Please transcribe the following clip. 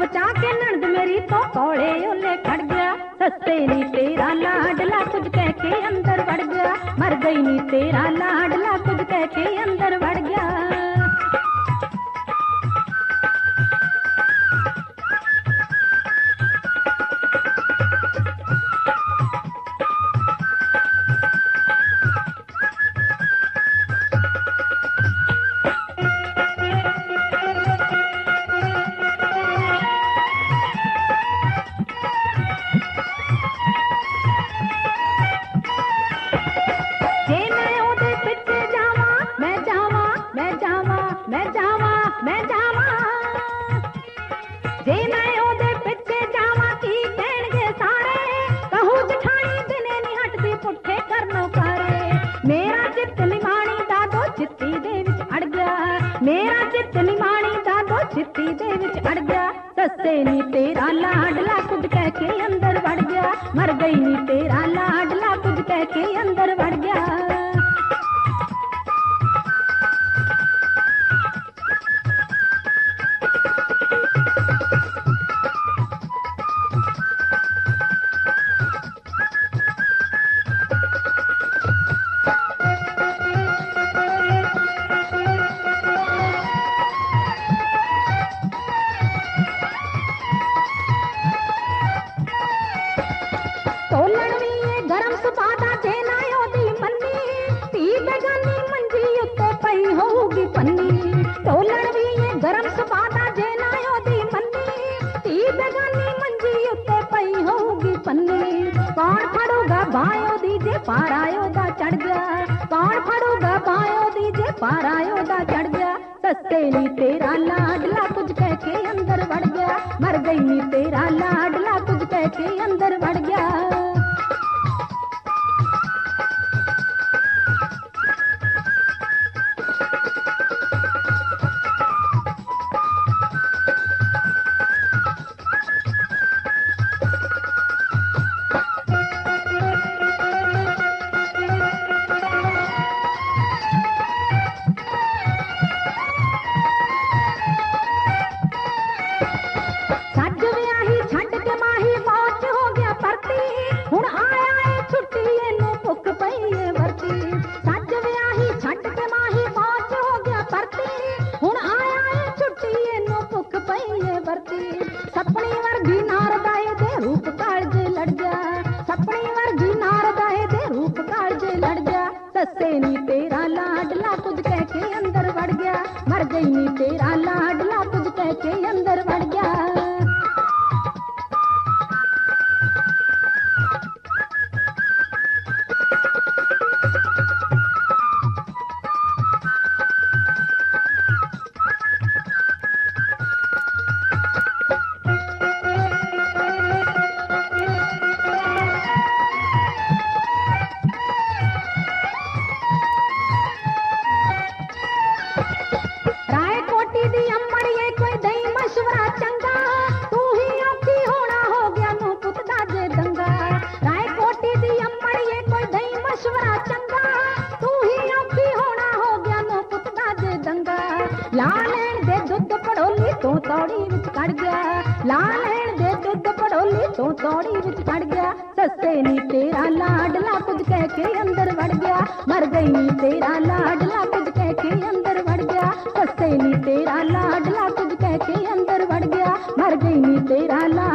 बचा के नंद मेरी तो कौड़े ओले खड़ गया। सस्ते नी तेरा लाडला कुछ कह के अंदर बढ़ गया। मर गई नी तेरा लाडला कुछ कह के अंदर बढ़ गया। मेरा चित निमाणी दादो चित्ती दे विच अड़ गया। सस्ते नी तेरा लाडला कुछ कह के अंदर बढ़ गया। मर गई नी तेरा लाडला कुछ कह के अंदर बढ़ गया। कौन फड़ूगा बायो दीजे पारायो दा चढ़ गया। कौन फड़ूगा बायो दीजे पारायो दा चढ़ गया। सस्ते नी तेरा लाडला कुछ कह के अंदर बढ़ गया। मर गई नी तेरा लाडला कुछ कह के अंदर बढ़ गया। सपनी वर्गी नारदाए दे रूप कालजे लड़ गया। सपनी वर्गी नारदाए दे रूप कालजे लड़ गया। सस्ते नी तेरा लाडला कुछ कह के अंदर बढ़ गया। मर गई नी तेरा लाडला कुछ कह के अंदर बढ़ गया। ला लैण दे दुध पड़ोली तो तौड़ी विच कड़ गया। ला लैण दे दुध पड़ोली तो तौड़ी विच कड़ गया। सस्ते नी तेरा लाडला कुछ कह के अंदर बढ़ गया। मर गई नी तेरा लाडला कुछ कह के अंदर बढ़ गया। सस्ते नी तेरा लाडला कुछ कह के अंदर बढ़ गया। मर गई नी तेरा